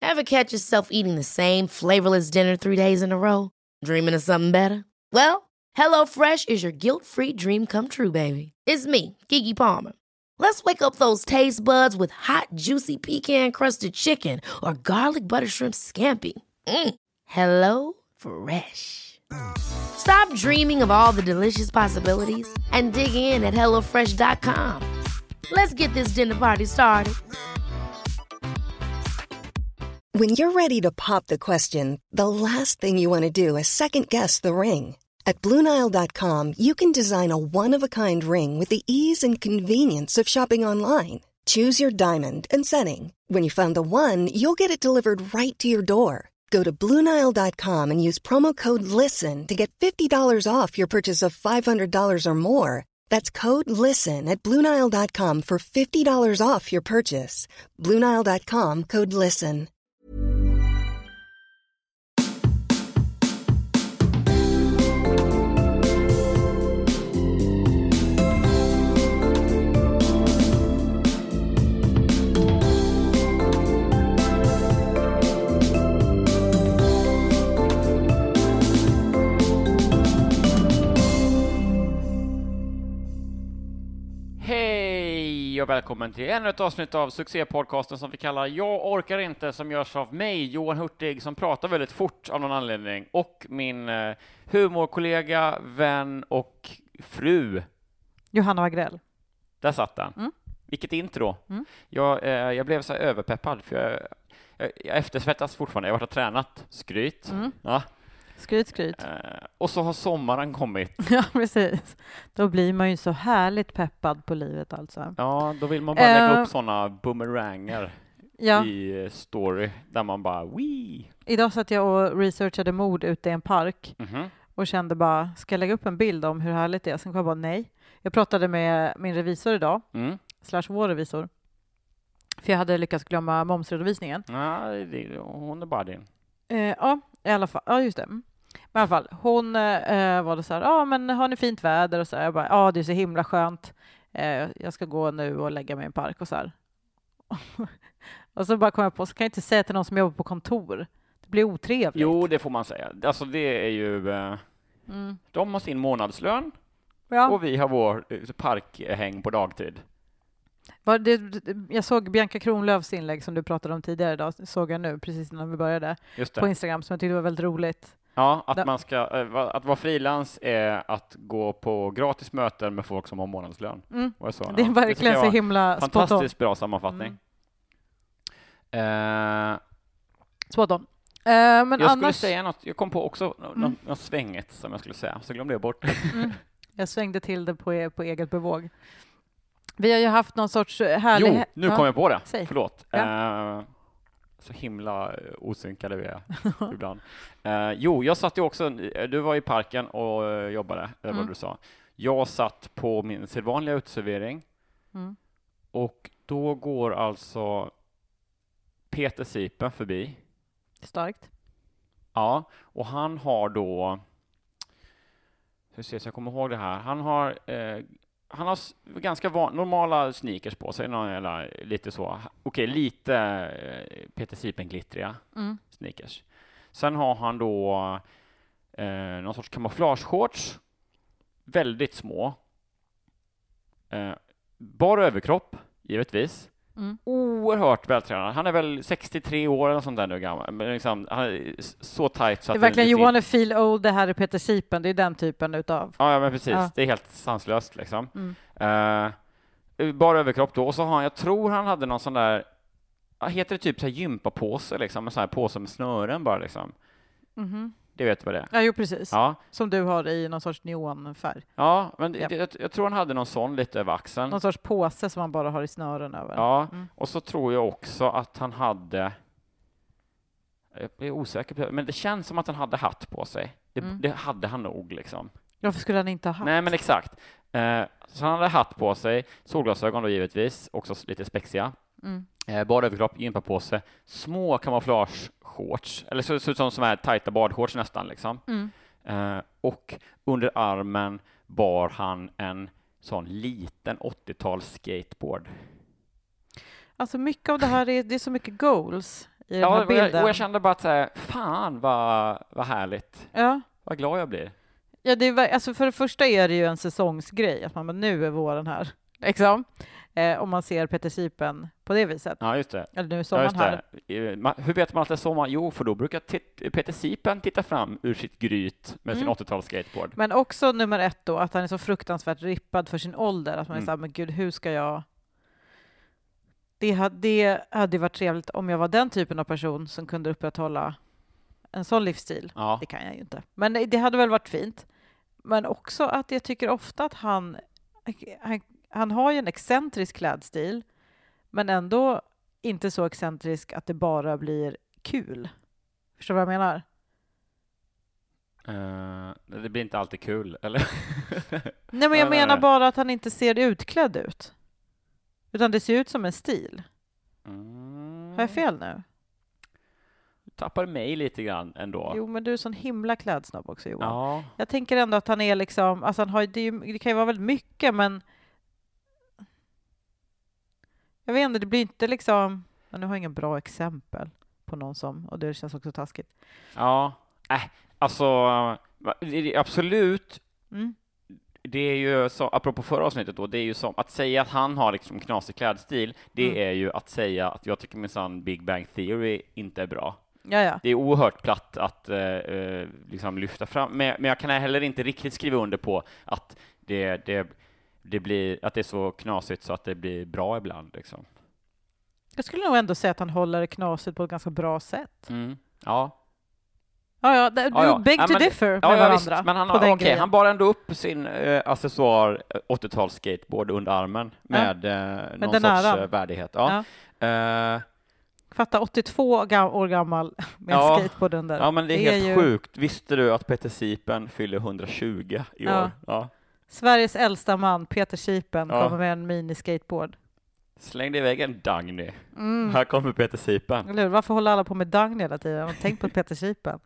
Ever catch yourself eating the same flavorless dinner 3 days in a row? Dreaming of something better? Well, HelloFresh is your guilt-free dream come true, baby. It's me, Keke Palmer. Let's wake up those taste buds with hot, juicy pecan-crusted chicken or garlic butter shrimp scampi. Hello Fresh. Stop dreaming of all the delicious possibilities and dig in at HelloFresh.com. Let's get this dinner party started. When you're ready to pop the question, the last thing you want to do is second-guess the ring. At BlueNile.com, you can design a one-of-a-kind ring with the ease and convenience of shopping online. Choose your diamond and setting. When you find the one, you'll get it delivered right to your door. Go to BlueNile.com and use promo code LISTEN to get $50 off your purchase of $500 or more. That's code LISTEN at BlueNile.com for $50 off your purchase. BlueNile.com, code LISTEN. Hej och välkommen till ännu ett avsnitt av succépodcasten som vi kallar Jag orkar inte, som görs av mig, Johan Hurtig, som pratar väldigt fort av någon anledning, och min humorkollega, vän och fru Johanna Wagrell. Där satt den. Vilket intro. Jag blev så här överpeppad, för jag eftersvettas fortfarande. Jag har varit och tränat. Skryt. Ja. Skryt. Och så har sommaren kommit. Ja, precis. Då blir man ju så härligt peppad på livet alltså. Ja, då vill man bara lägga upp sådana boomeranger i story där man bara wii. Idag satt jag och researchade mord ute i en park och kände bara, ska jag lägga upp en bild om hur härligt det är? Sen kom jag bara, nej. Jag pratade med min revisor idag, / vår revisor. För jag hade lyckats glömma momsredovisningen. Ja, hon är bara din. Ja, i alla fall. Ja, just det. Men i alla fall, hon var det så här, ja men har ni fint väder? Och så här, jag bara, ja det är så himla skönt. Jag ska gå nu och lägga mig i en park och så här. Och så bara kom jag på, så kan jag inte säga till någon som jobbar på kontor. Det blir otrevligt. Jo, det får man säga. Alltså det är ju, de har sin månadslön och vi har vår parkhäng på dagtid. Jag såg Bianca Kronlöfs inlägg som du pratade om tidigare idag, såg jag nu precis innan vi började på Instagram, som jag tyckte var väldigt roligt. Ja, att att vara frilans är att gå på gratis möten med folk som har månadslön. Det är verkligen så himla fantastiskt bra sammanfattning. Spot on. Men jag skulle säga något, jag kom på också något svänget som jag skulle säga, så glömde jag bort. Jag svängde till det på eget bevåg. Vi har ju haft någon sorts härlig... Jo, nu kom jag på det. Säg. Förlåt. Så himla osynkade vi är ibland. Jag satt ju också... Du var i parken och jobbade, eller vad du sa. Jag satt på min sedvanliga uteservering. Och då går alltså Peter Sipen förbi. Starkt. Ja, och han har då... Hur ser jag kommer ihåg det här. Han har ganska normala sneakers på sig, eller lite så. Okej, lite Peter Sipen glittriga sneakers. Sen har han då någon sorts kamouflageshorts, väldigt små. Bara överkropp, givetvis. Oerhört vältränad. Han är väl 63 år eller sånt där nu gammal. Men liksom, han är så tight så att det är verkligen Johan feel old, det här är Peter Sipen. Det är den typen utav. Ja, men precis. Ja. Det är helt sanslöst liksom. Bara överkropp då. Och så har han, jag tror han hade någon sån där, heter det typ så här gympapåse liksom, en sån här påse med snören bara liksom. Det vet vad det är. Ja, jo precis. Ja. Som du har i någon sorts neonfärg. Ja, men jag tror han hade någon sån lite över axeln. Någon sorts påse som han bara har i snören över. Ja, och så tror jag också att han hade, jag är osäker på det, men det känns som att han hade hatt på sig. Det hade han nog liksom. Varför skulle han inte ha hatt? Nej, men exakt. Så han hade hatt på sig, solglasögon då givetvis, också lite spexiga. Bara överkropp, gympapåse, små kamouflageshorts, eller så ut som här tajta badshorts nästan liksom. Och under armen bar han en sån liten 80-tals skateboard. Alltså mycket av det här det är så mycket goals i den här bilden. Och jag kände bara att så här, fan vad härligt. Ja. Vad glad jag blir. Ja, alltså för det första är det ju en säsongsgrej, att man nu är våren här. Liksom. Om man ser Peter Sipen på det viset. Ja, just det. Eller nu är sommaren här. Hur vet man att det är sommar? Jo, för då brukar Peter Sipen titta fram ur sitt gryt med sin 80-tals skateboard. Men också nummer 1 då, att han är så fruktansvärt rippad för sin ålder. Att man är så här, men gud, hur ska jag... Det hade varit trevligt om jag var den typen av person som kunde upprätthålla en sån livsstil. Ja. Det kan jag ju inte. Men det hade väl varit fint. Men också att jag tycker ofta att han har ju en excentrisk klädstil, men ändå inte så excentrisk att det bara blir kul. Förstår du vad jag menar? Det blir inte alltid kul, eller? Nej, men jag menar bara att han inte ser utklädd ut. Utan det ser ut som en stil. Har jag fel nu? Du tappar mig lite grann ändå. Jo, men du är sån himla klädsnobb också, Johan. Ja. Jag tänker ändå att han är liksom... Alltså det kan ju vara väldigt mycket, men... Jag vet inte, det blir inte liksom... Nu har jag ingen bra exempel på någon som... Och det känns också taskigt. Ja. Alltså... Absolut. Det är ju så, apropå förra avsnittet då, det är ju som att säga att han har liksom knasig klädstil, det är ju att säga att jag tycker minsann Big Bang Theory inte är bra. Ja. Det är oerhört platt att liksom lyfta fram, men jag kan heller inte riktigt skriva under på att det blir, att det är så knasigt så att det blir bra ibland liksom. Jag skulle nog ändå säga att han håller det knasigt på ett ganska bra sätt. Ja. Big to differ med varandra. Visst, men han bar ändå upp sin accessoar 80-tals skateboard under armen med någon sorts värdighet. Ja. Fatta 82 år gammal med skateboard under. Ja, men det är helt sjukt. Visste du att Peter Sipen fyller 120 i år? Ja. Sveriges äldsta man, Peter Sipen, kommer med en mini-skateboard. Slängde iväg en Dagny. Här kommer Peter Sipen. Eller varför håller alla på med Dagny hela tiden? Tänk på Peter Sipen.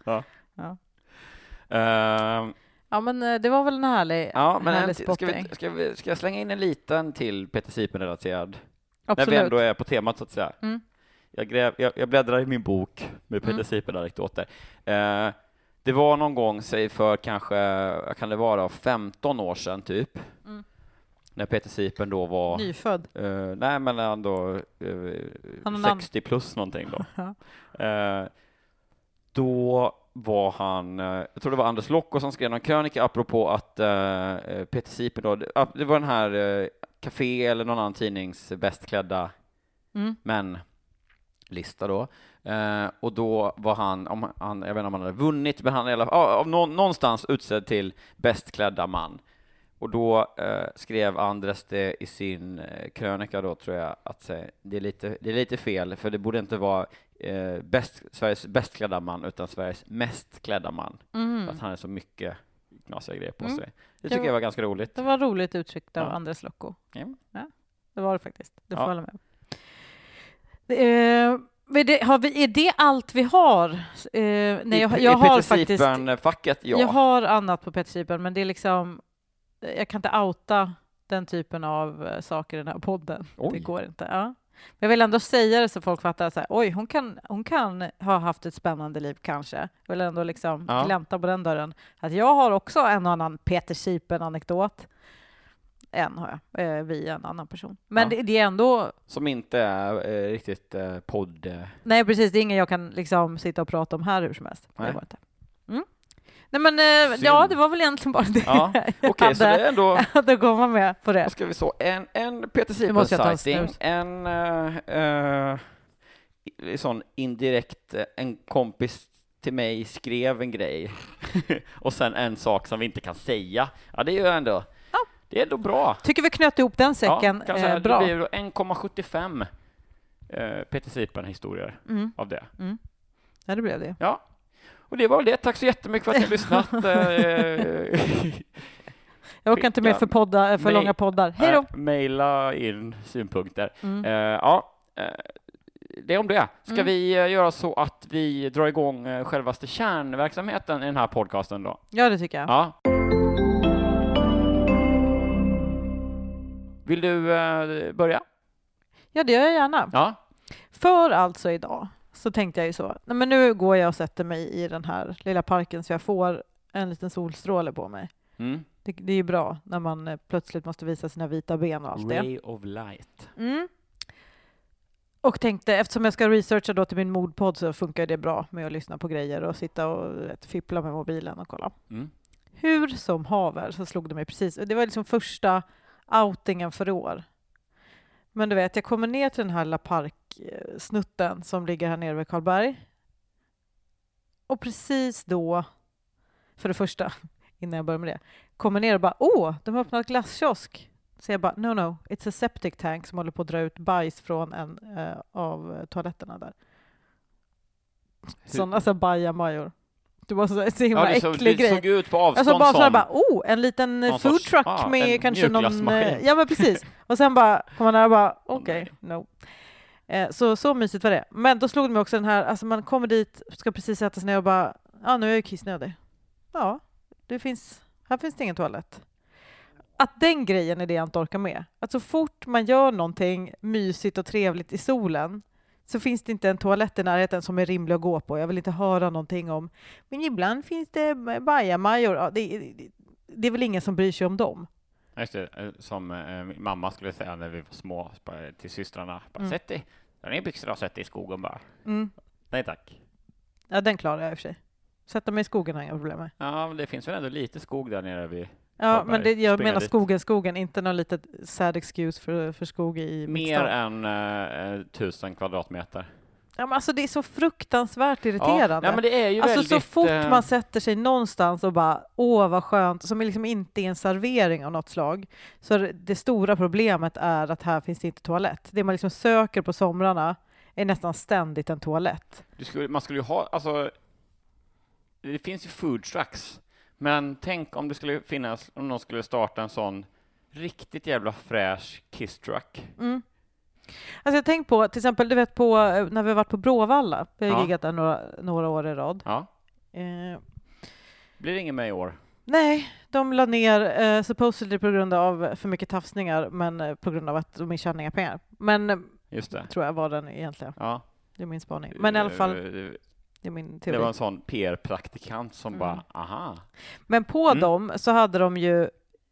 Ja, men det var väl en härlig spotting. Ska jag slänga in en liten till Peter Sipen-relaterad? Absolut. När vi ändå är på temat, så att säga. Jag bläddrar i min bok med Peter Sipen-anekdoter. Det var någon gång, säg för kanske, kan det vara 15 år sedan typ, när Peter Sipen då var... Nyfödd? Nej, men ändå 60 plus någonting då. Då var han... jag tror det var Anders Locko som skrev en krönika apropå att Peter Sipen då... Det var den här Café eller någon annan tidnings bästklädda män-lista då. Och då var han, jag vet inte om han hade vunnit, men han är i alla fall någonstans utsedd till bästklädda man. Och då skrev Andres det i sin krönika då, tror jag, att det är lite fel, för det borde inte vara Sveriges bästklädda man, utan Sveriges mest klädda man. Att han är så mycket knasiga grejer på sig. Det tycker jag var ganska roligt. Det var roligt uttryckt av Andres Locko. Ja, det var det faktiskt. Det får jag hålla med. Är det allt vi har? Nej, jag har faktiskt... Sipen-facket, ja. Jag har annat på Peter Sipen, men det är liksom... Jag kan inte outa den typen av saker i den här podden. Oj. Det går inte. Ja. Men jag vill ändå säga det så folk fattar så här, oj, hon kan ha haft ett spännande liv kanske. Jag vill ändå liksom glänta på den dörren. Att jag har också en och annan Peter Sipen-anekdot. En har jag, via en annan person. Men det är ändå... Som inte är riktigt podd... Nej, precis. Det är ingen jag kan liksom sitta och prata om här hur som helst. Det går inte. Nej, men det var väl egentligen bara det. Ja. Okej, så det är ändå... Då går man med på det. Då ska vi så. En Peter Sipen-sighting. Sån indirekt, en kompis till mig skrev en grej. Och sen en sak som vi inte kan säga. Ja, det är ju ändå... Det är ändå bra. Tycker vi knöt ihop den säcken bra. Det blir 1,75 Peter Sipen-historier av det. Ja, det blev det. Ja. Och det var det. Tack så jättemycket för att ni har lyssnat. Jag orkar inte med för långa poddar. Hej då! Maila in synpunkter. Det är om det. Ska vi göra så att vi drar igång självaste kärnverksamheten i den här podcasten då? Ja, det tycker jag. Ja. Vill du börja? Ja, det gör jag gärna. Ja. För alltså idag så tänkte jag ju så. Nej, men nu går jag och sätter mig i den här lilla parken så jag får en liten solstråle på mig. Mm. Det är ju bra när man plötsligt måste visa sina vita ben och allt det. Ray of light. Mm. Och tänkte, eftersom jag ska researcha då till min modpodd så funkar det bra med att lyssna på grejer och sitta och fippla med mobilen och kolla. Mm. Hur som haver så slog det mig precis. Det var liksom första outingen för år. Men du vet, jag kommer ner till den här lilla parksnutten som ligger här nere vid Karlberg. Och precis då, för det första, innan jag börjar med det, kommer ner och bara, de har öppnat glasskiosk. Så jag bara, no, it's a septic tank som håller på att dra ut bajs från en av toaletterna där. Sådana alltså bajamajor. Det var så himla äcklig grej. Det såg ut på avstånd alltså bara som... så bara, en liten food truck med kanske någon... Ja, men precis. Och sen bara, kom man där och bara, okej, no. Så mysigt var det. Men då slog det mig också den här, alltså man kommer dit, ska precis sätta sig ner och bara, nu är jag ju kissnödig. Ja, här finns det ingen toalett. Att den grejen är det jag inte orkar med. Att så fort man gör någonting mysigt och trevligt i solen så finns det inte en toalett i närheten som är rimlig att gå på. Jag vill inte höra någonting om, men ibland finns det bajamajor. Ja, det är väl ingen som bryr sig om dem. Just det, som mamma skulle säga när vi var små till systrarna. Bara, sätt dig, där är byxor och sätt dig i skogen bara. Nej tack. Ja, den klarar jag i och för sig. Sätta mig i skogen har jag inga problem med. Ja, men det finns väl ändå lite skog där nere vid... Ja, men jag menar skogen, inte någon litet sad excuse för skog i mer än 1000 kvadratmeter. Ja, men alltså det är så fruktansvärt irriterande. Ja, men det är ju alltså väldigt... så fort man sätter sig någonstans och bara, vad skönt, som är liksom inte är en servering av något slag. Så det stora problemet är att här finns det inte toalett. Det man liksom söker på somrarna är nästan ständigt en toalett. Man skulle ju ha, alltså det finns ju food trucks. Men tänk om det skulle finnas, om någon skulle starta en sån riktigt jävla fräsch kiss truck. Mm. Alltså jag tänker på, till exempel, du vet på, när vi har varit på Bråvalla. Vi har giggat där några år i rad. Ja. Blir det ingen med i år? Nej, de la ner supposedly på grund av för mycket tafsningar, men på grund av att de inte tjänar inga pengar. Men just det. Tror jag var den egentligen. Ja. Det är min spaning. Men i alla fall, det är min teori. Det var en sån PR-praktikant som bara, aha. Men på dem så hade de ju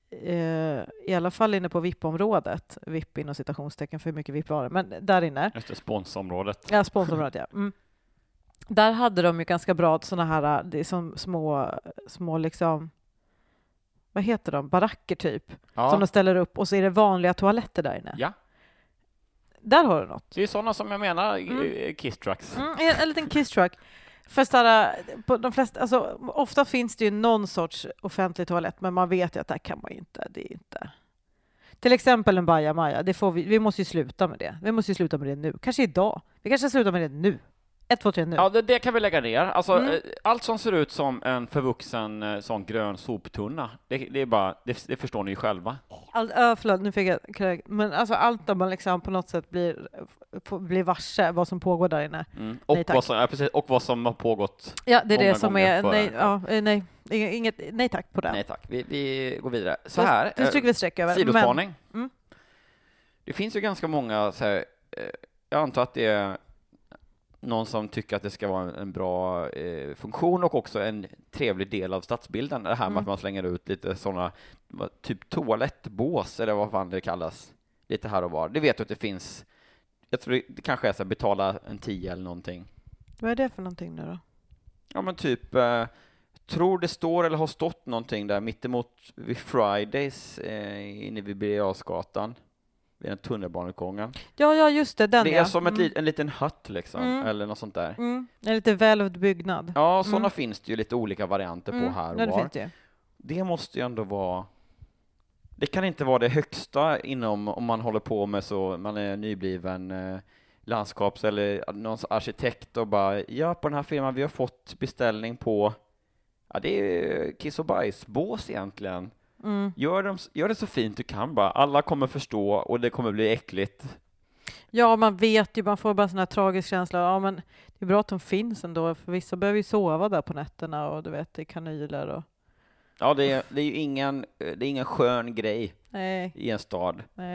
i alla fall inne på VIP-området, VIP inom citationstecken för mycket VIP-varor, men där inne. Just det, sponsområdet. Ja, sponsområdet, ja. Mm. Där hade de ju ganska bra såna här, det är som små liksom, vad heter de? Baracker typ. Ja. Som de ställer upp och så är det vanliga toaletter där inne. Ja. Där har du något. Det är sådana som jag menar kiss trucks. En liten kiss truck. Fast där, på de flesta, alltså, ofta finns det ju någon sorts offentlig toalett, men man vet ju att där kan man ju inte. Det är inte. Till exempel en bajamaja. Vi måste ju sluta med det. Vi måste ju sluta med det nu. Kanske idag. Vi kanske slutar med det nu. 1, 2, 3 nu. Ja, det kan vi lägga ner. Alltså, allt som ser ut som en förvuxen sån grön soptunna, det är bara, det förstår ni ju själva. Förlåt, nu fick jag... Men alltså allt där man liksom på något sätt blir varse vad som pågår där inne. Och, och vad som har pågått. Ja, det är det som är... Nej tack på det. Nej tack, vi går vidare. Så här, det stryker vi streck över. Sidospaning. Det finns ju ganska många så här, jag antar att det är någon som tycker att det ska vara en bra funktion och också en trevlig del av stadsbilden. Det här med att man slänger ut lite sådana typ toalettbås eller vad fan det kallas. Lite här och var. Det vet du att det finns. Jag tror det kanske är så här, betala en 10 eller någonting. Vad är det för någonting nu då? Ja, men typ tror det står eller har stått någonting där mittemot vid Fridays inne vid Birger Jarlsgatan. Vid den tunnelbanegången. Ja, just det. Den, det är som en liten hatt liksom, eller något sånt där. En lite välvd byggnad. Ja, sådana finns det ju lite olika varianter på här och var. Finns det. Det måste ju ändå vara... Det kan inte vara det högsta inom, om man håller på med så, man är nybliven landskaps- eller någon arkitekt och bara, ja, på den här firman vi har fått beställning på, ja, det är kiss och bajsbås egentligen. Gör det så fint du kan bara. Alla kommer förstå och det kommer bli äckligt. Ja, man vet ju, man får bara sån här tragisk känsla. Ja, men det är bra att de finns ändå. För vissa behöver ju sova där på nätterna och du vet, det är kanyler och... Ja, det är ju ingen skön grej. Nej. I en stad. Nej.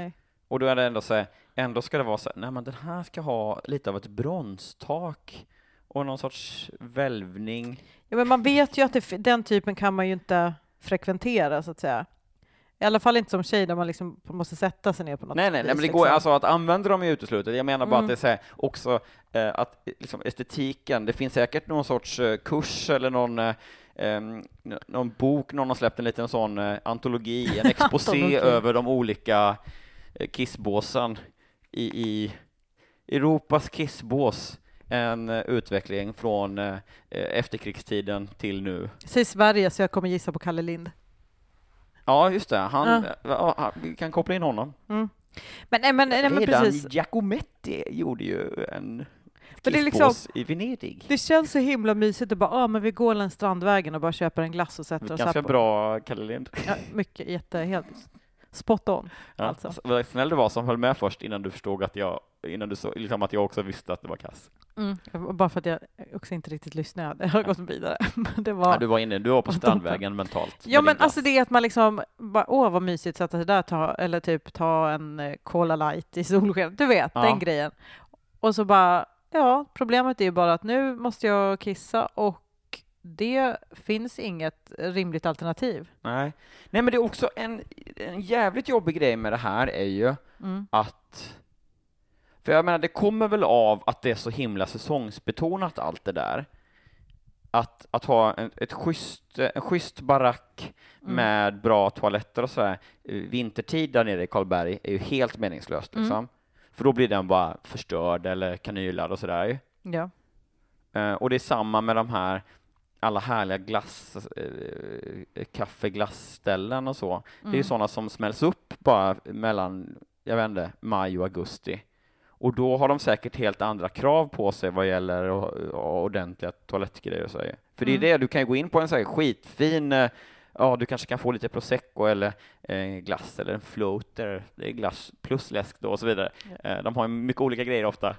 Och då är det ändå så här, ändå ska det vara så här, nej men den här ska ha lite av ett bronstak och någon sorts välvning. Ja, men man vet ju att den typen kan man ju inte frekventera, så att säga. I alla fall inte som tjej där man liksom måste sätta sig ner på något. Nej, men det går alltså att använda dem i uteslutet. Jag menar bara att det är så här, också att liksom estetiken, det finns säkert någon sorts kurs eller någon bok, någon har släppt en liten sån antologi, en exposé över de olika kissbåsen i Europas kissbås. En utveckling från efterkrigstiden till nu. Säg Sverige, så jag kommer gissa på Kalle Lind. Ja, just det. Vi kan koppla in honom. Mm. Men precis. Giacometti gjorde ju en kissbås liksom, i Venedig. Det känns så himla mysigt att bara, men vi går längs Strandvägen och bara köper en glass och sätter oss här på. Ganska bra, Kalle Lind. Ja, mycket, helt spot on. Ja, alltså. Vad snäll du var som höll med först innan du förstod att jag också visste att det var kass. Bara för att jag också inte riktigt lyssnade. Jag har gått vidare. Det var... Ja, du var på Strandvägen mentalt. Ja, men alltså det är att man liksom bara, vad mysigt, sätta sig där, ta en Cola Light i solsken. Du vet, den grejen. Och så bara, problemet är ju bara att nu måste jag kissa och det finns inget rimligt alternativ. Nej, men det är också en jävligt jobbig grej med det här är ju att, för jag menar, det kommer väl av att det är så himla säsongsbetonat allt det där. Att ha en schysst barack med bra toaletter och sådär vintertid där nere i Karlberg är ju helt meningslöst liksom. För då blir den bara förstörd eller kanylad och sådär. Ja. Och det är samma med de här alla härliga kaffeglassställen och så. Det är ju sådana som smälls upp bara mellan, jag vet inte, maj och augusti. Och då har de säkert helt andra krav på sig vad gäller ordentliga toalettgrejer och så. För det är det, du kan ju gå in på en så här skitfin, du kanske kan få lite prosecco eller glass eller en floater, det är glass plus läsk då och så vidare. De har mycket olika grejer ofta.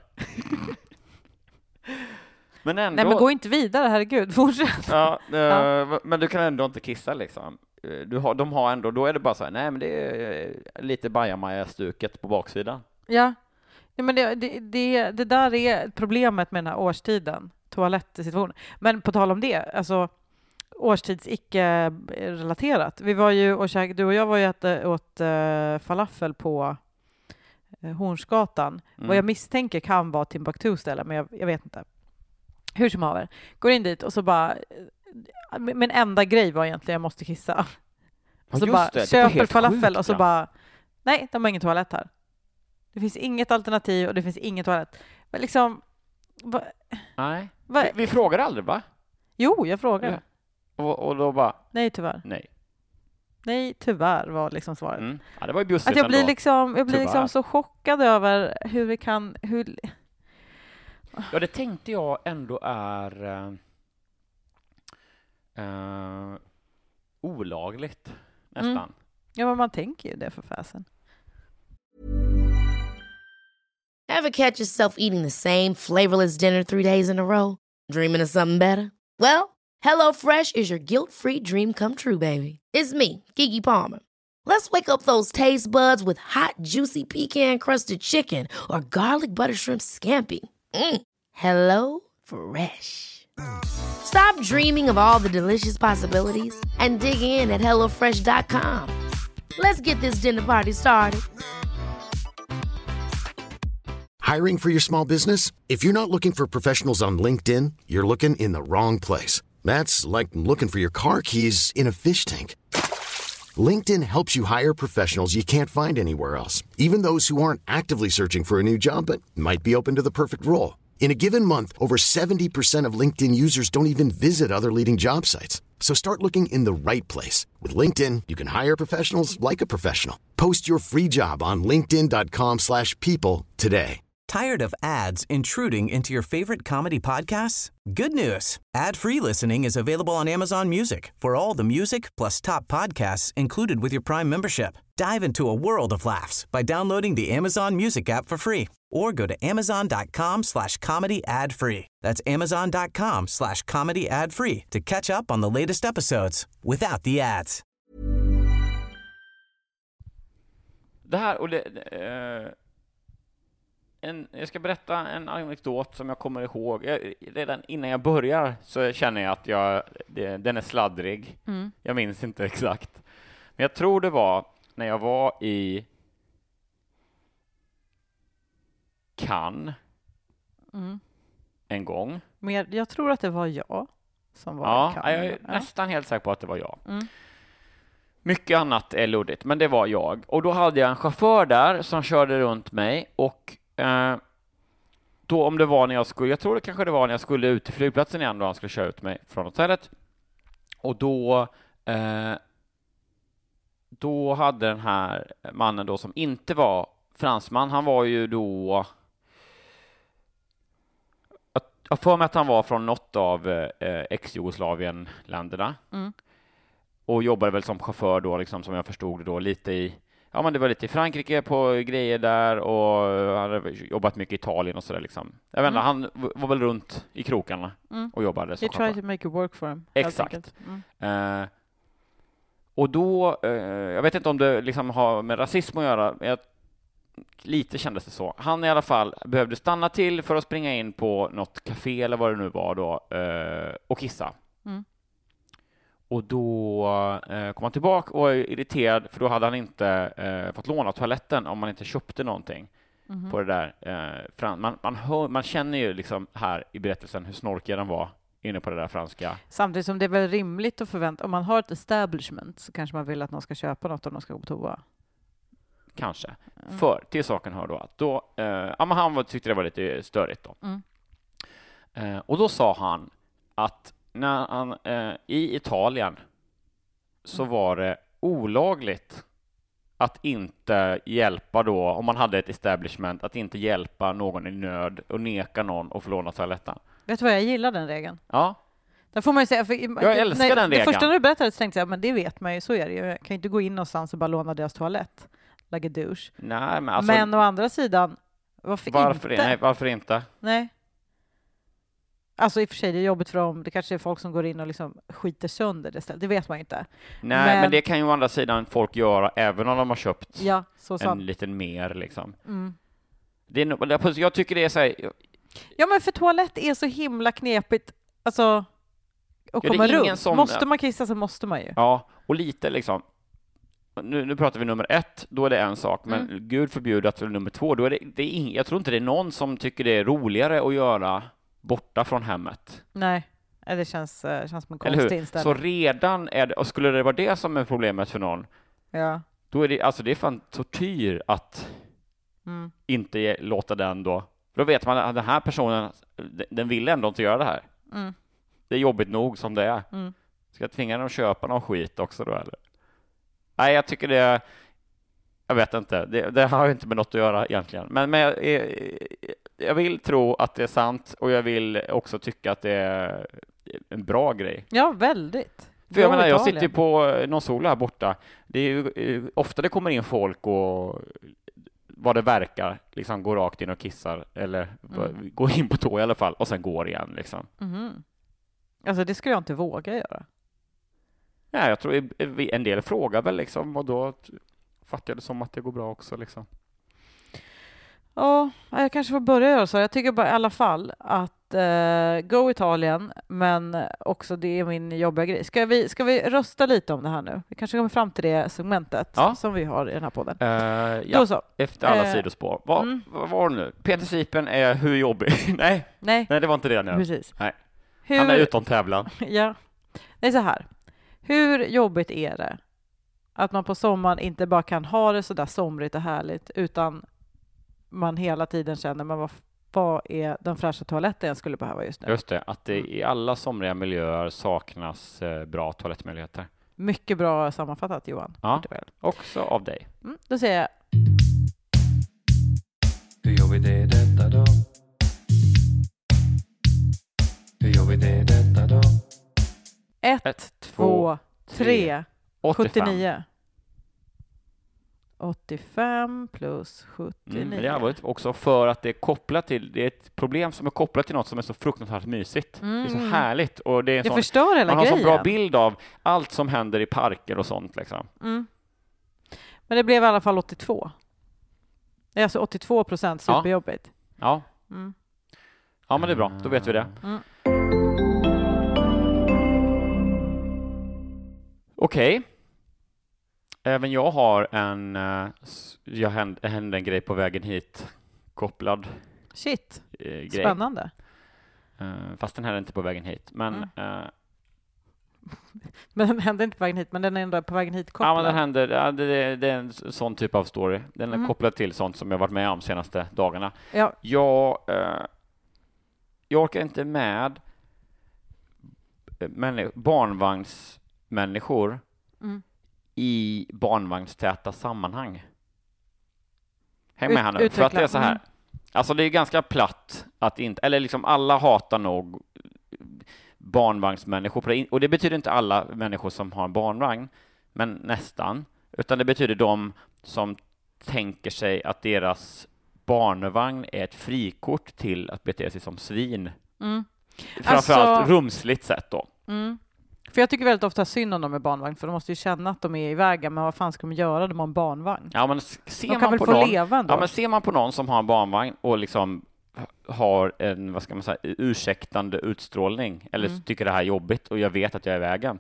Men ändå... Nej, men gå inte vidare, herregud, fortsätt. Men du kan ändå inte kissa liksom. De har ändå, då är det bara så här, nej men det är lite bajamaja-stuket på baksidan. Ja, men det där är problemet med den här årstiden, toalettsituationen. Men på tal om det, alltså årstids icke-relaterat. Vi var ju du och jag var ju åt falafel på Hornsgatan. Vad jag misstänker kan vara Timbuktu-ställe, men jag vet inte. Hur som haver. Går in dit och så bara, min enda grej var egentligen jag måste kissa. Och så bara köper falafel sjukt, och så bara, nej, de har ingen toalett här. Det finns inget alternativ och det finns ingen toalett. Men liksom... Nej. Vi frågar aldrig, va? Jo, jag frågar. Ja. Och då bara... Nej, tyvärr. Nej, tyvärr var liksom svaret. Ja, det var ju bjussigt att jag blir liksom så chockad över hur vi kan... Ja, det tänkte jag ändå är olagligt, nästan. Ja, men man tänker ju det för fasen. Ever catch yourself eating the same flavorless dinner 3 days in a row? Dreaming of something better? Well, HelloFresh is your guilt-free dream come true, baby. It's me, Keke Palmer. Let's wake up those taste buds with hot, juicy pecan-crusted chicken or garlic butter shrimp scampi. Hello Fresh. Stop dreaming of all the delicious possibilities and dig in at HelloFresh.com. Let's get this dinner party started. Hiring for your small business? If you're not looking for professionals on LinkedIn, you're looking in the wrong place. That's like looking for your car keys in a fish tank. LinkedIn helps you hire professionals you can't find anywhere else, even those who aren't actively searching for a new job but might be open to the perfect role. In a given month, over 70% of LinkedIn users don't even visit other leading job sites. So start looking in the right place. With LinkedIn, you can hire professionals like a professional. Post your free job on linkedin.com/people today. Tired of ads intruding into your favorite comedy podcasts? Good news. Ad-free listening is available on Amazon Music for all the music plus top podcasts included with your Prime membership. Dive into a world of laughs by downloading the Amazon Music app for free or go to amazon.com/comedy ad-free. That's amazon.com/comedy ad-free to catch up on the latest episodes without the ads. Det här och jag ska berätta en anekdot som jag kommer ihåg. Redan innan jag börjar så känner jag att den är sladdrig. Jag minns inte exakt. Men jag tror det var när jag var i Cannes en gång. Men jag tror att det var jag som var i Cannes. Jag är nästan helt säker på att det var jag. Mycket annat är luddigt, men det var jag. Och då hade jag en chaufför där som körde runt mig och då om det var när jag tror det kanske det var när jag skulle ut till flygplatsen igen då han skulle köra ut mig från hotellet. Och då hade den här mannen då som inte var fransman, han var ju då jag för mig att han var från något av ex-Jugoslavien-länderna och jobbade väl som chaufför då liksom, som jag förstod det då lite i det var lite i Frankrike på grejer där och han hade jobbat mycket i Italien och sådär liksom. Jag vet inte, han var väl runt i krokarna och jobbade som chaufför. He tried to make it work for him. Exakt. Och då, jag vet inte om det liksom har med rasism att göra, lite kändes det så. Han i alla fall behövde stanna till för att springa in på något café eller vad det nu var då och kissa. Och då kom han tillbaka och var irriterad för då hade han inte fått låna toaletten om man inte köpte någonting på det där. Man känner ju liksom här i berättelsen hur snorkig den var inne på det där franska. Samtidigt som det är väl rimligt att förvänta, om man har ett establishment så kanske man vill att någon ska köpa något om de ska gå på toa. Kanske. För till saken hör då att då, han tyckte det var lite störigt då. Och då sa han att när han i Italien så var det olagligt att inte hjälpa då, om man hade ett establishment, att inte hjälpa någon i nöd och neka någon att få låna toaletten. Vet du vad, jag gillar den regeln. Ja. Där får man ju säga, jag älskar den regeln. Det första när du berättade så tänkte jag, men det vet man ju, så är det ju. Jag kan inte gå in någonstans och bara låna deras toalett. Like a douche. Nej, men å andra sidan, varför inte? Nej, varför inte? Nej. Alltså i och för sig, det är jobbigt för dem. Det kanske är folk som går in och liksom skiter sönder det stället. Det vet man ju inte. Nej, men det kan ju å andra sidan folk göra även om de har köpt en liten mer liksom. Jag tycker det är så här. Ja, men för toalett är så himla knepigt. Alltså, och komma runt. Måste man kissa så måste man ju. Ja, och lite liksom. Nu pratar vi nummer 1, då är det en sak. Men Gud förbjuder att nummer 2, då är jag tror inte det är någon som tycker det är roligare att göra borta från hemmet. Nej, det känns som en konstig inställning. Så redan är det, och skulle det vara det som är problemet för någon, då är det, alltså det är fan tortyr att inte låta den då. För då vet man att den här personen, den vill ändå inte göra det här. Det är jobbigt nog som det är. Ska jag tvinga den att köpa någon skit också då, eller? Nej, jag tycker det, jag vet inte. Det har ju inte med något att göra egentligen. Men jag vill tro att det är sant och jag vill också tycka att det är en bra grej. Ja, väldigt. För jag sitter ju på någon sol här borta. Det är ju ofta det kommer in folk och vad det verkar liksom går rakt in och kissar eller går in på tå i alla fall och sen går igen liksom. Alltså det skulle jag inte våga göra. Nej, jag tror en del frågar väl liksom och då fattar jag det som att det går bra också liksom. Ja, jag kanske får börja göra så. Jag tycker bara i alla fall att go Italien, men också det är min jobbiga grej. Ska vi rösta lite om det här nu? Vi kanske kommer fram till det segmentet som vi har i den här podden. Då så. Efter alla sidospår. Vad var det nu? Peter Sipen är hur jobbig? Nej, det var inte det nu. Precis. Nej. Han är utom tävlan. Ja. Det är så här. Hur jobbigt är det att man på sommaren inte bara kan ha det så där somrigt och härligt, utan man hela tiden känner, men vad är den fräscha toaletten jag skulle behöva just nu? Just det, att det i alla somriga miljöer saknas bra toalettmöjligheter. Mycket bra sammanfattat, Johan. Ja, också av dig. Då säger jag. Hur gör vi det detta då? Hur gör vi det detta då? 1, 2, 3, 79. 85 plus 79. Det var också för att det är kopplat till, det är ett problem som är kopplat till något som är så fruktansvärt mysigt. Det är så härligt och det är förstår hela man har grejen. så bra bild av allt som händer i parker och sånt liksom. Men det blev i alla fall 82. Det är alltså 82% superjobbigt. Ja. Ja, men det är bra. Då vet vi det. Okej. Även jag har hände en grej på vägen hit kopplad Shit, grej. spännande. Fast den här är inte på vägen hit. Men, Men den hände inte på vägen hit, men den är ändå på vägen hit kopplad. ja, men den händer, det är en sån typ av story. Den är kopplad till sånt som jag varit med om de senaste dagarna. Ja. Jag orkar inte med barnvagnsmänniskor i barnvagnstäta sammanhang. Häng med här nu, för att det är så här. Alltså det är ganska platt att inte, eller liksom alla hatar nog barnvagnsmänniskor på det. Och det betyder inte alla människor som har en barnvagn, men nästan. Utan det betyder de som tänker sig att deras barnvagn är ett frikort till att bete sig som svin. Framförallt rumsligt sett då. För jag tycker väldigt ofta synd om dem med barnvagn, för de måste ju känna att de är i vägen, men vad fan ska de göra? De har en barnvagn. Ja, men de kan väl få leva ändå. Ja, men ser man på någon som har en barnvagn och liksom har en, vad ska man säga, ursäktande utstrålning, eller tycker det här är jobbigt och jag vet att jag är i vägen.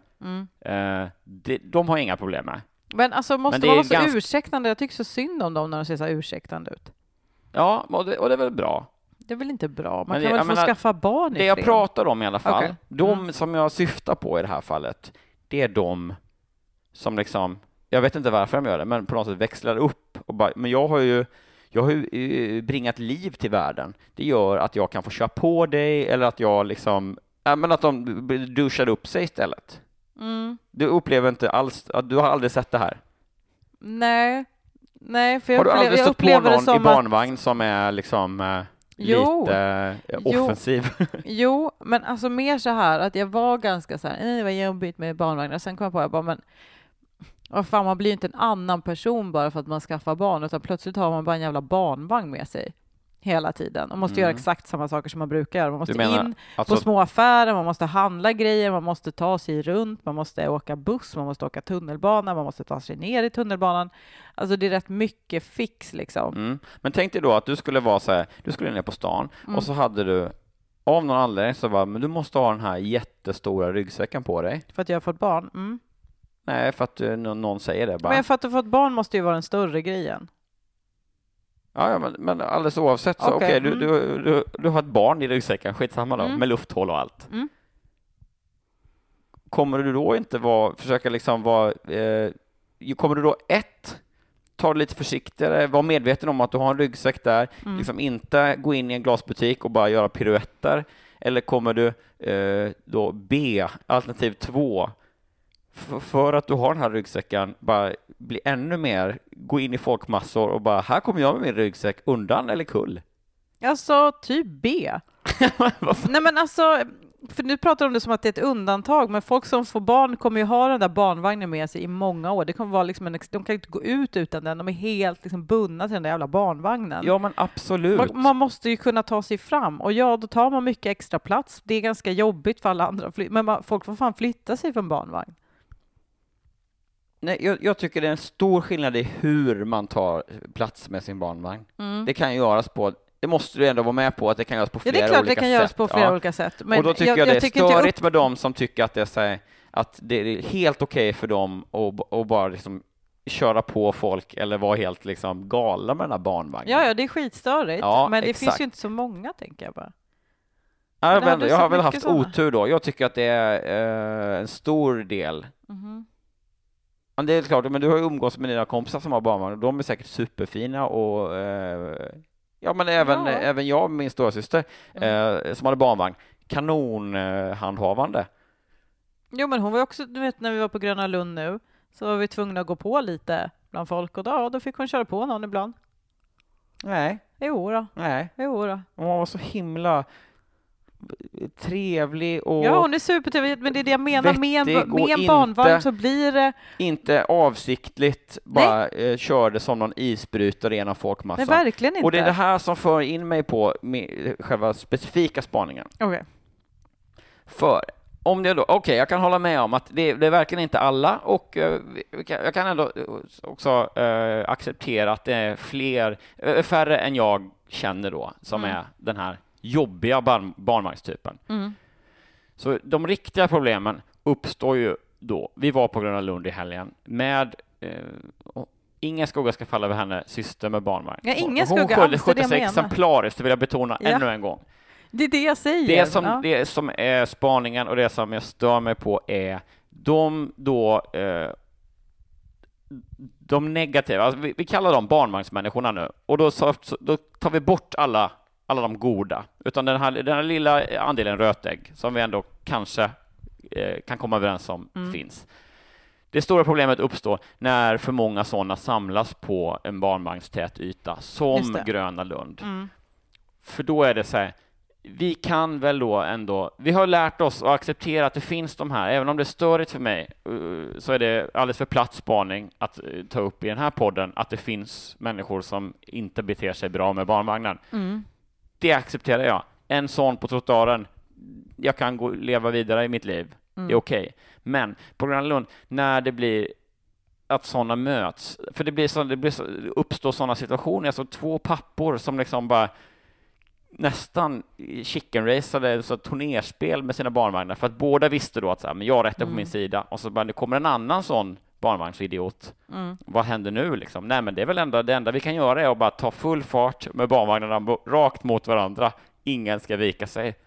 De har inga problem med. Men alltså måste man vara så ursäktande? Jag tycker så synd om dem när de ser så här ursäktande ut. Ja, och det är väl bra. Det är väl inte bra. Man kan väl få skaffa barn i det jag fred. pratar om i alla fall, Okay. De som jag syftar på i det här fallet, det är de som liksom, jag vet inte varför de gör det, men på något sätt växlar upp och bara, men jag har ju bringat liv till världen. Det gör att jag kan få köra på dig, eller att jag liksom, men att de duschar upp sig istället. Du upplever inte alls, du har aldrig sett det här? Nej, för jag har du aldrig stött på någon i barnvagn att... som är liksom lite offensiv? Jo, men alltså mer så här att jag var ganska så här, det var jobbigt med barnvagnar. Sen kom jag på, jag bara, men fan, man blir ju inte en annan person bara för att man skaffar barn, utan plötsligt har man bara en jävla barnvagn med sig hela tiden och måste göra exakt samma saker som man brukar göra. Man måste in på små affärer, man måste handla grejer, man måste ta sig runt, man måste åka buss, man måste åka tunnelbana, man måste ta sig ner i tunnelbanan. Alltså det är rätt mycket fix liksom. Men tänk dig då att du skulle vara så här, du skulle ner på stan och så hade du av någon anledning så var, men du måste ha den här jättestora ryggsäcken på dig. För att jag har fått barn? Nej, för att någon säger det bara. Men för att du har fått barn måste ju vara den större grejen. Ja, men alldeles oavsett så okej, du har ett barn i ryggsäcken, skitsamma då, med lufthål och allt. Kommer du då inte försöka liksom kommer du då ta det lite försiktigare, vara medveten om att du har en ryggsäck där, liksom inte gå in i en glasbutik och bara göra piruetter, eller kommer du då alternativ 2, för att du har den här ryggsäcken, bara bli ännu mer, gå in i folkmassor och bara, här kommer jag med min ryggsäck, undan eller kull? Alltså, typ B. Nej men alltså, för nu pratar de om det som att det är ett undantag, men folk som får barn kommer ju ha den där barnvagnen med sig i många år. Det kommer vara liksom de kan inte gå ut utan den, de är helt liksom bundna till den där jävla barnvagnen. Ja men absolut. Man måste ju kunna ta sig fram, och då tar man mycket extra plats. Det är ganska jobbigt för alla andra, men folk får fan flytta sig från barnvagn. Nej, jag tycker det är en stor skillnad i hur man tar plats med sin barnvagn. Det kan göras på, det måste du ändå vara med på, att det kan göras på flera olika sätt. Det är klart det kan göras på flera olika sätt. Men och då tycker jag det är störigt med dem som tycker att det är, så här, att det är helt okej för dem att bara liksom köra på folk eller vara helt liksom galna med den här barnvagnen. Ja, det är skitstörigt. Ja, men det finns ju inte så många, tänker jag bara. Jag har väl haft otur då. Jag tycker att det är en stor del. Men det är klart, men du har ju umgås med dina kompisar som har barnvagn, och de är säkert superfina och men även jag och min stora syster som hade barnvagn, kanonhandhavande. Jo, men hon var också, du vet, när vi var på Gröna Lund nu, så var vi tvungna att gå på lite bland folk, och då fick hon köra på någon ibland. Nej. Jo då. Hon var så himla trevlig och hon är supertrevlig, men det är det jag menar med en barnvagn, så blir det inte avsiktligt bara körde som någon isbrytare genom folkmassan. Nej, verkligen inte. Och det är det här som för in mig på själva specifika spaningen. Okay. För om det då, okej, jag kan hålla med om att det är verkligen inte alla, och jag kan ändå också acceptera att det är färre än jag känner då, som är den här jobbiga barnvagnstypen. Så de riktiga problemen uppstår ju då. Vi var på Gröna Lund i helgen med ingen skugga ska falla över henne, syster med barnvagn. Ja, ingen hon skugga skötte alls, sig exemplariskt, det vill jag betona ännu en gång. Det är det jag säger. Det som är spaningen och det som jag stör mig på är de negativa, alltså vi kallar dem barnvagnsmänniskorna nu, och då tar vi bort alla de goda, utan den här lilla andelen rötägg som vi ändå kanske kan komma överens om finns. Det stora problemet uppstår när för många sådana samlas på en barnvagnstät yta som Gröna Lund. För då är det så här, vi kan väl då ändå, vi har lärt oss att acceptera att det finns de här, även om det är störigt för mig, så är det alldeles för platt spaning att ta upp i den här podden att det finns människor som inte beter sig bra med barnvagnen. Det accepterar jag. En sån på trottoaren, jag kan leva vidare i mitt liv. Det är okej. Men på Gröna Lund, när det blir att sådana möts, för det uppstår sådana situationer, alltså 2 pappor som liksom bara nästan chicken-raceade, så turnerspel med sina barnvagnar, för att båda visste då att så här, men jag har rätten på min sida, och så bara, det kommer en annan sån barnvagnsidiot. Vad händer nu liksom? Nej, men det är väl det enda vi kan göra är att bara ta full fart med barnvagnarna rakt mot varandra. Ingen ska vika sig.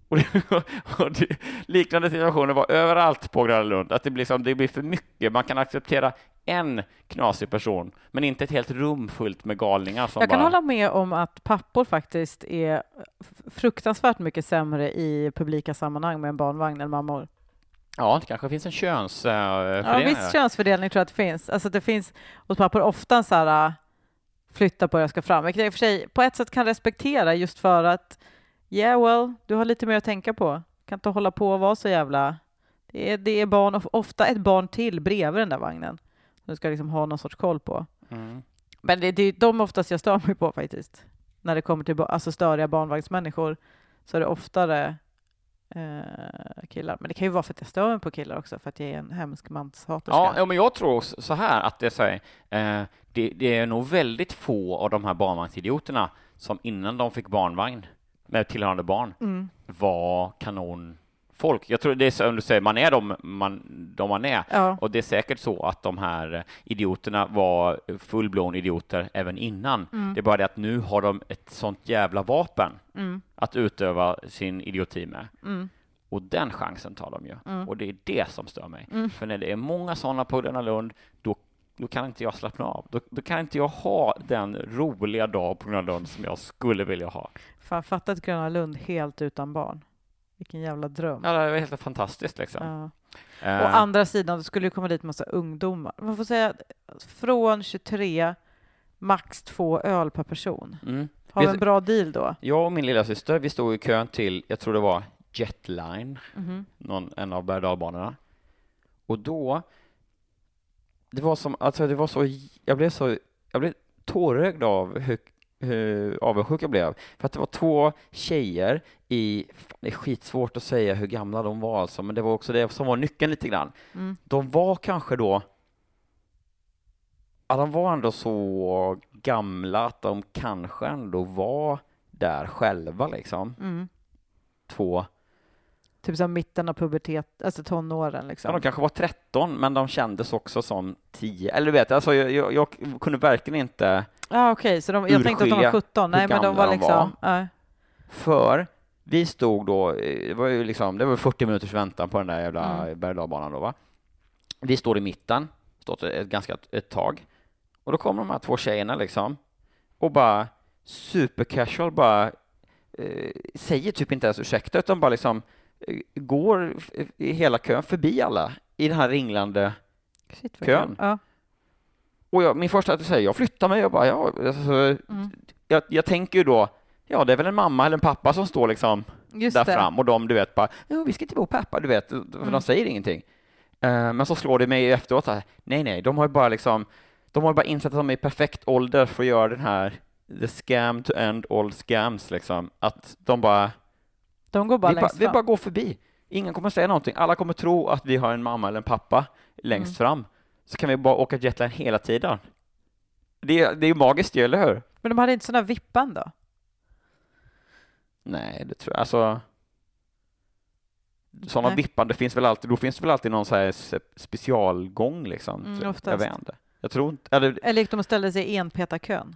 Och liknande situationer var överallt på Gröna Lund, att det blir för mycket. Man kan acceptera en knasig person, men inte ett helt rum fullt med galningar som jag kan hålla med om att pappor faktiskt är fruktansvärt mycket sämre i publika sammanhang med en barnvagn än mammor. Ja, det kanske finns en könsfördelning. Ja, viss könsfördelning tror jag att det finns. Alltså det finns hos pappor ofta en så här flytta på jag ska fram. Vilket jag i och för sig på ett sätt kan respektera, just för att du har lite mer att tänka på. Kan inte hålla på och vara så jävla... Det är barn, ofta ett barn till bredvid den där vagnen. Du ska liksom ha någon sorts koll på. Men det är de oftast jag stör mig på faktiskt. När det kommer till alltså störiga barnvagnsmänniskor så är det oftare killar. Men det kan ju vara för att jag stör mig på killar också, för att jag är en hemsk manshaterska. Ja, men jag tror så här att det är så här, det är nog väldigt få av de här barnvagnsidioterna som innan de fick barnvagn med tillhörande barn var kanonfolk. Jag tror det är som du säger, man är de man är. Ja. Och det är säkert så att de här idioterna var fullblån idioter även innan. Det är bara det att nu har de ett sånt jävla vapen att utöva sin idioti med. Och den chansen tar de ju. Och det är det som stör mig. För när det är många sådana på Gröna Lund, då kan inte jag slappna av. Då kan inte jag ha den roliga dag på Gröna Lund som jag skulle vilja ha. Fan, fattat Gröna Lund helt utan barn. Vilken jävla dröm. Ja, det var helt fantastiskt liksom. Ja. Å andra sidan, då skulle det komma dit massa ungdomar. Man får säga från 23, max 2 öl per person. Har vi en bra deal då? Jag och min lilla syster, vi stod i kön till, jag tror det var Jetline, en av berg-och-dalbanorna. Och då det var som, alltså det var så, jag blev tårögd av hur avundsjuk jag blev. För att det var 2 tjejer det är skitsvårt att säga hur gamla de var alltså, men det var också det som var nyckeln lite grann. De var kanske då, ja, de var ändå så gamla att de kanske ändå var där själva liksom. 2 typ som mitten av pubertet, alltså tonåren liksom. Ja, de kanske var 13, men de kändes också som 10. Eller du vet, alltså jag kunde verkligen inte okej, så jag tänkte att de var 17. Nej, men de var liksom... För vi stod då, det var 40 minuters väntan på den där jävla berg-och-dalbanan då, va? Vi står i mitten, stått ett tag. Och då kommer de här 2 tjejerna liksom, och bara supercasual bara säger typ inte ens ursäkta, utan bara liksom går i hela kön förbi alla i den här ringlande kön. Ja. Och min första att säga, jag flyttar mig, jag bara, jag tänker ju då, det är väl en mamma eller en pappa som står liksom där fram, och de, du vet, bara, vi ska inte bo pappa, du vet, för de säger ingenting. Men så slår det mig efteråt här, nej, de har ju bara insett att de är i perfekt ålder för att göra den här the scam to end all scams liksom, att de går bara längst fram. Vi bara går förbi. Ingen kommer säga någonting. Alla kommer tro att vi har en mamma eller en pappa längst fram. Så kan vi bara åka jetline hela tiden. Det är ju magiskt, eller hur? Men de hade inte sådana vippan då? Nej, det tror jag. Alltså, sådana vippan, då finns det väl alltid någon så här specialgång liksom. Oftast. Jag vet inte. Jag tror inte. Eller gick de och ställde sig i enpetarkön?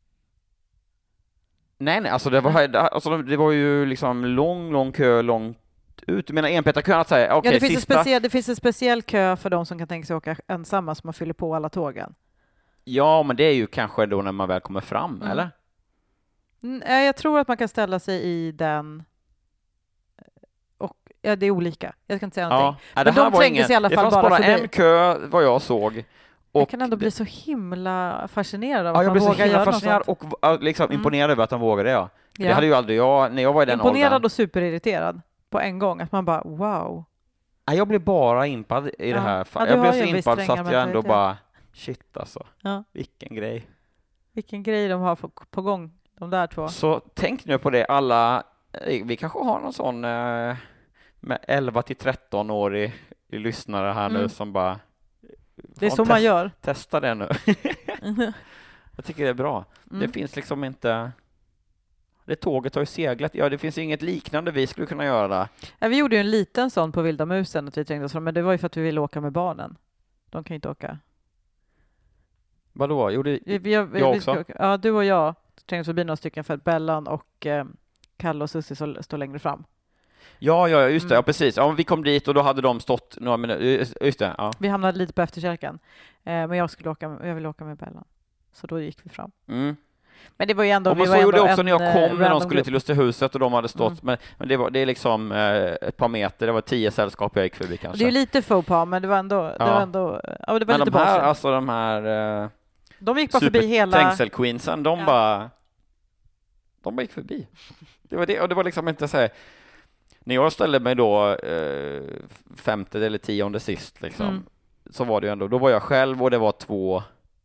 Nej, alltså det var ju liksom lång kö långt ut. Du menar enpetarkön att säga, okej, det finns en speciell kö för de som kan tänka sig åka ensamma, som man fyller på alla tågen. Ja, men det är ju kanske då när man väl kommer fram, eller? Jag tror att man kan ställa sig i den. Och ja, det är olika. Jag ska inte säga någonting. Ja, men de trängdes i alla fall det fanns bara förbi. en kö, vad jag såg. Och jag kan ändå bli så himla fascinerad av att att man vågar göra något sånt. Jag blev så himla fascinerad och liksom imponerad över att de vågade, ja. Det hade ju aldrig jag, när jag var i den imponerad åldern. Och superirriterad på en gång. Att man bara, wow. Jag blev bara impad i det här. Jag blev så impad så att jag ändå bara, shit alltså. Ja. Vilken grej. Vilken grej de har på gång, de där två. Så tänk nu på det, alla, vi kanske har någon sån med 11 till 13-årig lyssnare här nu som bara... Det är så man gör. Testa det nu. Jag tycker det är bra. Det finns liksom inte... Det tåget har ju seglat. Ja, det finns inget liknande vi skulle kunna göra där. Ja, vi gjorde ju en liten sån på Vilda Musen att vi trängde oss fram, men det var ju för att vi ville åka med barnen. De kan ju inte åka. Vadå? Gjorde jag också? Ja, du och jag trängdes förbi några stycken för att Bellan och Kalle och Sussi står längre fram. Ja, just det. Ja, precis. Ja, vi kom dit och då hade de stått några minuter. Just det, ja. Vi hamnade lite på efterkälken. Men jag ville åka med Bellan. Så då gick vi fram. Men det var ju ändå... Och man så gjorde också när jag kom när de skulle till Lustehuset och de hade stått. Men det är liksom ett par meter. Det var 10 sällskap jag gick förbi kanske. Det är ju lite faux pas, men det var ändå... Det var men lite de här... De gick bara förbi hela... Trängselqueensen, de bara gick förbi. Det var det, och det var liksom inte så här... När jag ställde mig då 5:e eller 10:e sist liksom, så var det ju ändå, då var jag själv och det var två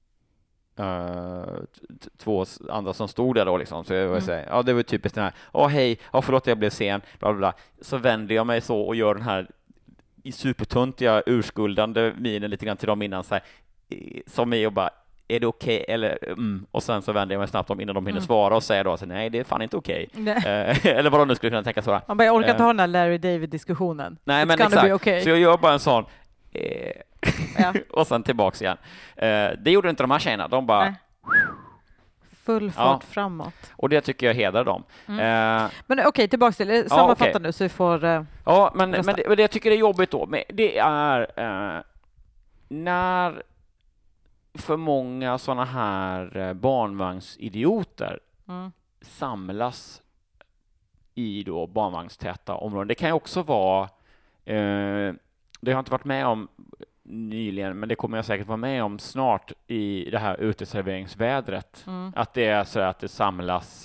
andra som stod där då liksom, så jag var så här, ja, det var typiskt den här, hej, förlåt jag blev sen, bla bla bla. Så vänder jag mig så och gör den här i supertuntiga urskuldande minen lite grann till dem innan så här, som mig och bara, är det okej? Eller, och sen så vänder jag mig snabbt om innan de hinner svara och säger då så, nej, det är fan inte okej. Eller vad de nu skulle kunna tänka så. Man bara, jag orkar inte ha den här Larry David-diskussionen. Nej, men exakt. Så jag gör bara en sån och sen tillbaks igen. Det gjorde inte de här tjejerna. De bara... Full fart framåt. Och det tycker jag hedrar dem. Men okej, tillbaks till sammanfatta nu så vi får... men det jag tycker är jobbigt då, men det är när för många såna här barnvagnsidioter samlas i då barnvagnstäta områden. Det kan ju också vara det har jag inte varit med om nyligen, men det kommer jag säkert vara med om snart i det här uteserveringsvädret. Att det är så att det samlas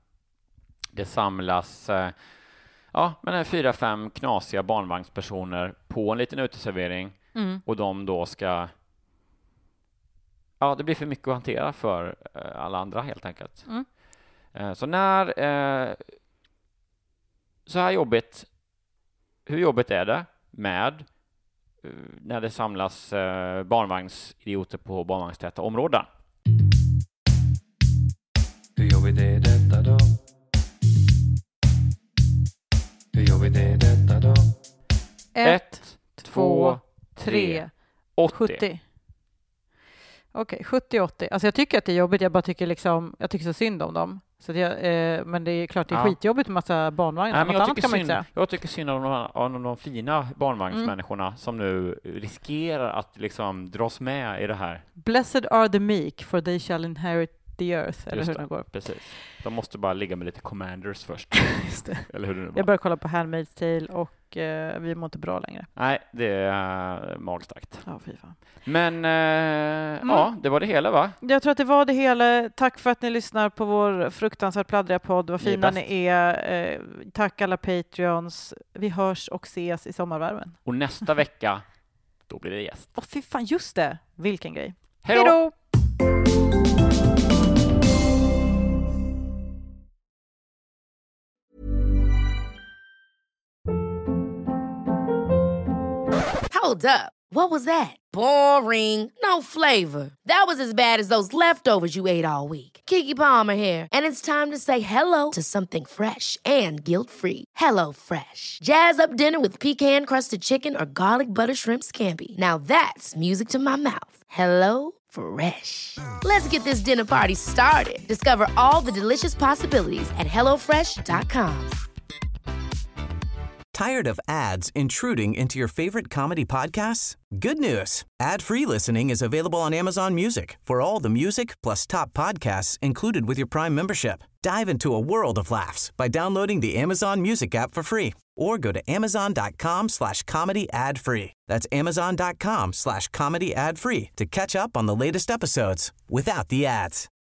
men 4-5 knasiga barnvagnspersoner på en liten uteservering och de då ska det blir för mycket att hantera för alla andra helt enkelt. Så när så här jobbigt, hur jobbigt är det med när det samlas barnvagnsidioter på barnvagnstäta områden? Hur jobbigt är detta då? Hur jobbigt är detta då? 1, 2, 3, 70. Okej, 70-80. Alltså jag tycker att det är jobbigt. Jag tycker så synd om dem. Så men det är klart det är skitjobbigt med massa barnvagnar. Jag tycker synd om de fina barnvagnsmänniskorna som nu riskerar att liksom dras med i det här. Blessed are the meek, for they shall inherit the earth. Eller hur det går. Precis. De måste bara ligga med lite commanders först. Just det. Eller hur det nu var. Jag börjar kolla på Handmaid's Tale och vi mår inte bra längre. Nej, det är magstarkt. Ja, fy fan. Men det var det hela, va? Jag tror att det var det hela. Tack för att ni lyssnar på vår fruktansvärt pladdriga podd. Vad fina ni är. Tack alla Patreons. Vi hörs och ses i sommarvärmen. Och nästa vecka, då blir det gäst. Fy fan, just det. Vilken grej. Hej då! Hold up. What was that? Boring. No flavor. That was as bad as those leftovers you ate all week. Keke Palmer here, and it's time to say hello to something fresh and guilt-free. Hello Fresh. Jazz up dinner with pecan-crusted chicken or garlic butter shrimp scampi. Now that's music to my mouth. Hello Fresh. Let's get this dinner party started. Discover all the delicious possibilities at hellofresh.com. Tired of ads intruding into your favorite comedy podcasts? Good news. Ad-free listening is available on Amazon Music for all the music plus top podcasts included with your Prime membership. Dive into a world of laughs by downloading the Amazon Music app for free or go to amazon.com/comedy ad-free. That's amazon.com/comedy ad-free to catch up on the latest episodes without the ads.